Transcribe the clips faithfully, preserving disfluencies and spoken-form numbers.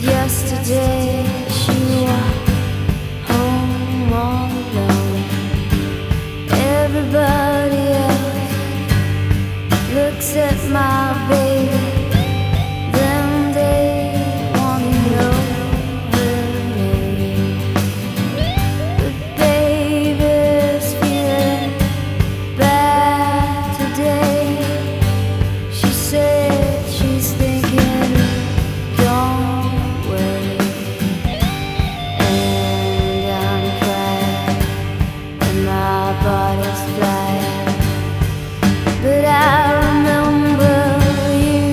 Yesterday she walked home all alone. Everybody else looks at my baby, then they wanna know her name. But baby's feeling bad today. She said she's thinking gone away, and I'm crying and my body's flying, but I remember you.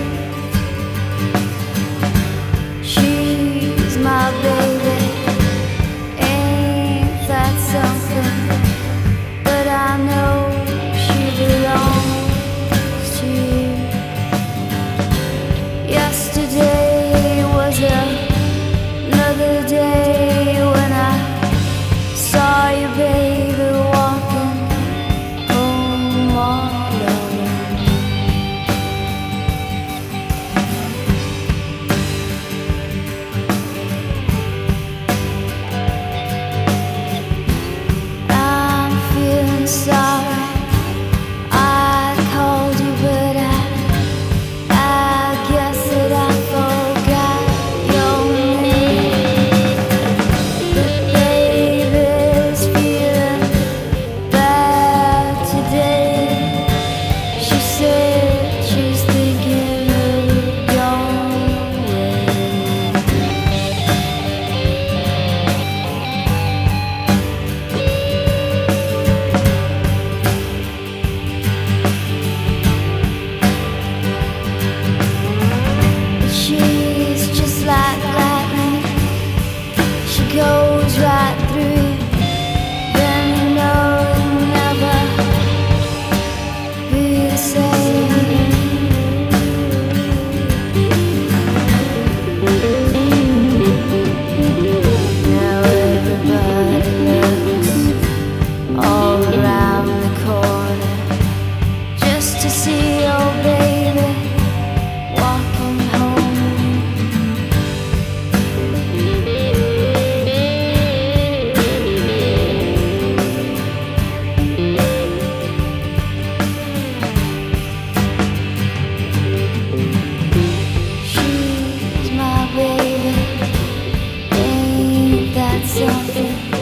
She's my baby, ain't that something? But I know she belongs to you. Yesterday was another day when I saw you, baby, walking home all alone. I'm feeling sorry I called you, but I I guess that I forgot your name. But baby's feeling bad today. She said she's thinking of going away. She's just like lightning, she goes right through you. Then you know you'll never be the same. Now everybody looks all around the corner just to see your baby walking home. She's my baby, ain't that something?